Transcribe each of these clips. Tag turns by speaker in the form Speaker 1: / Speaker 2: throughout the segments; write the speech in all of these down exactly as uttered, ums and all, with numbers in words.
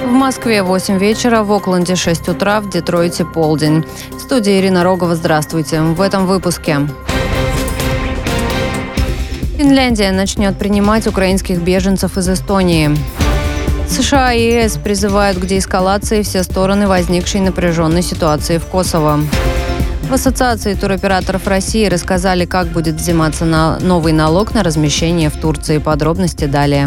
Speaker 1: В Москве восемь вечера, в Окленде шесть утра, в Детройте полдень. В студии Ирина Рогова. Здравствуйте. В этом выпуске. Финляндия начнет принимать украинских беженцев из Эстонии. США и ЕС призывают к деэскалации все стороны возникшей напряженной ситуации в Косово. В Ассоциации туроператоров России рассказали, как будет взиматься на новый налог на размещение в Турции. Подробности далее.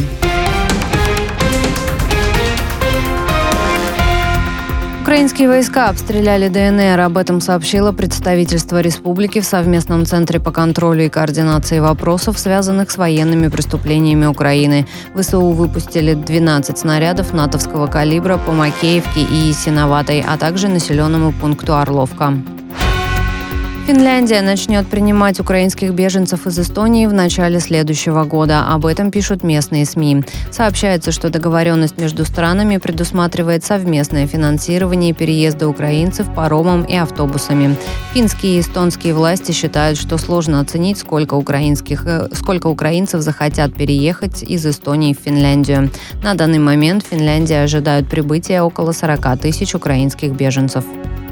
Speaker 1: Украинские войска обстреляли ДНР. Об этом сообщило представительство республики в совместном центре по контролю и координации вопросов, связанных с военными преступлениями Украины. ВСУ выпустили двенадцать снарядов натовского калибра по Макеевке и Ясиноватой, а также населенному пункту Орловка. Финляндия начнет принимать украинских беженцев из Эстонии в начале следующего года. Об этом пишут местные СМИ. Сообщается, что договоренность между странами предусматривает совместное финансирование переезда украинцев паромом и автобусами. Финские и эстонские власти считают, что сложно оценить, сколько, украинских, сколько украинцев захотят переехать из Эстонии в Финляндию. На данный момент в Финляндии ожидают прибытия около сорок тысяч украинских беженцев.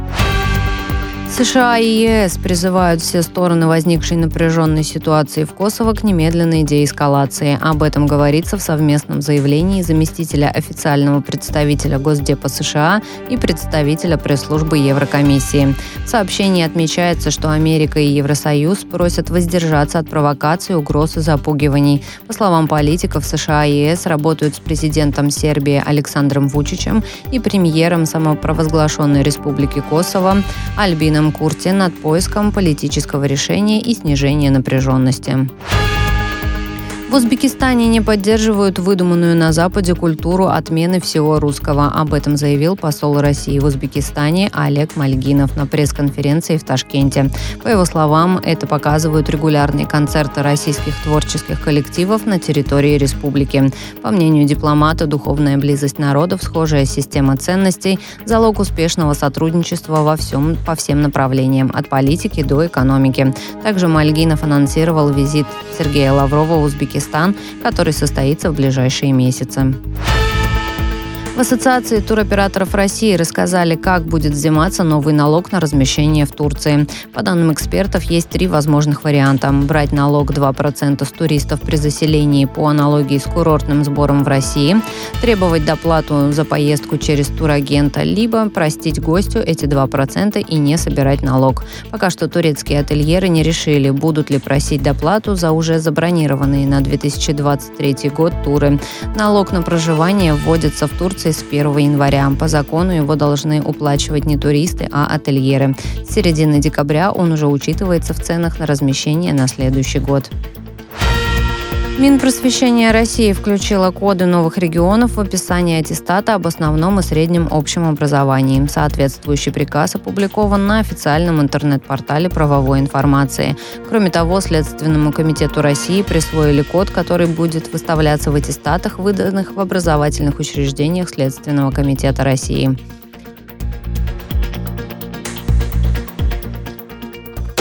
Speaker 1: США и ЕС призывают все стороны возникшей напряженной ситуации в Косово к немедленной деэскалации. Об этом говорится в совместном заявлении заместителя официального представителя Госдепа США и представителя пресс-службы Еврокомиссии. В сообщении отмечается, что Америка и Евросоюз просят воздержаться от провокаций, угроз и запугиваний. По словам политиков, США и ЕС работают с президентом Сербии Александром Вучичем и премьером самопровозглашенной Республики Косово Альбином Курти над поиском политического решения и снижения напряженности. В Узбекистане не поддерживают выдуманную на Западе культуру отмены всего русского. Об этом заявил посол России в Узбекистане Олег Мальгинов на пресс-конференции в Ташкенте. По его словам, это показывают регулярные концерты российских творческих коллективов на территории республики. По мнению дипломата, духовная близость народов, схожая система ценностей – залог успешного сотрудничества во всем, по всем направлениям, от политики до экономики. Также Мальгинов анонсировал визит Сергея Лаврова в Узбекистан, который состоится в ближайшие месяцы. В Ассоциации туроператоров России рассказали, как будет взиматься новый налог на размещение в Турции. По данным экспертов, есть три возможных варианта. Брать налог два процента с туристов при заселении по аналогии с курортным сбором в России, требовать доплату за поездку через турагента, либо простить гостю эти два процента и не собирать налог. Пока что турецкие ательеры не решили, будут ли просить доплату за уже забронированные на две тысячи двадцать третий год туры. Налог на проживание вводится в Турции с первого января. По закону его должны уплачивать не туристы, а ательеры. С середины декабря он уже учитывается в ценах на размещение на следующий год. Минпросвещение России включило коды новых регионов в описании аттестата об основном и среднем общем образовании. Соответствующий приказ опубликован на официальном интернет-портале правовой информации. Кроме того, Следственному комитету России присвоили код, который будет выставляться в аттестатах, выданных в образовательных учреждениях Следственного комитета России.